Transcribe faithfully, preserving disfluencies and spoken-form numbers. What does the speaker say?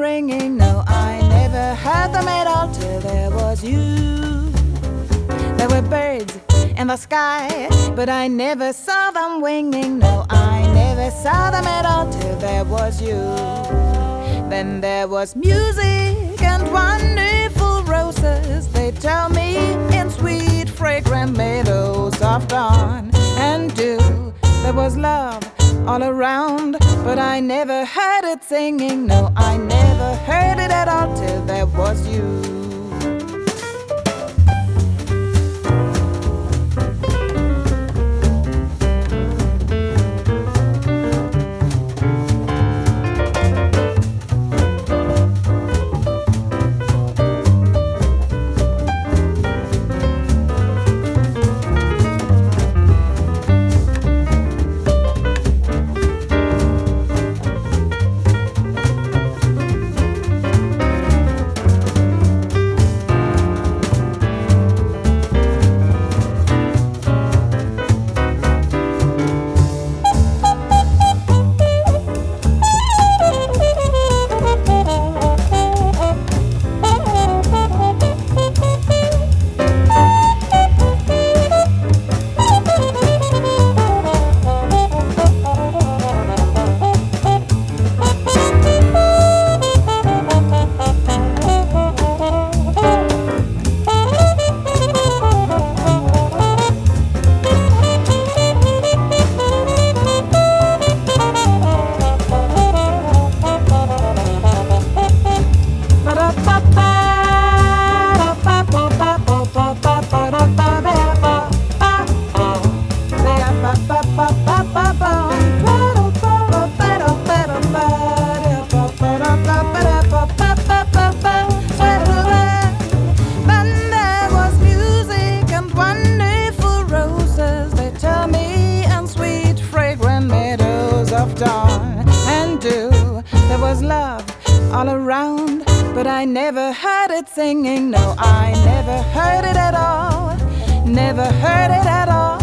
ringing. No, I never heard them at all till there was you. There were birds in the sky, but I never saw them winging. No, I never saw them at all till there was you. Then there was music and wonderful roses, they tell me, in sweet fragrant meadows of dawn and dew. There was love all around, but I never heard it singing. No, I never heard it at all till there was you. And dew. There was love all around, but I never heard it singing. No, I never heard it at all. Never heard it at all.